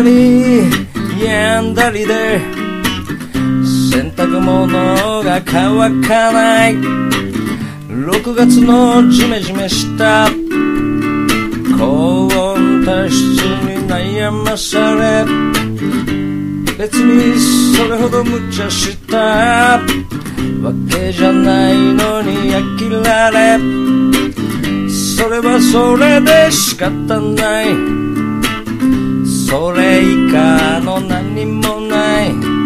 りやんだりで洗濯物が乾かない。6月のジメジメした高温体質に悩まされ、別にそれほど無茶したわけじゃないのに飽きられ、それはそれで仕方ない。それ以下の何もない。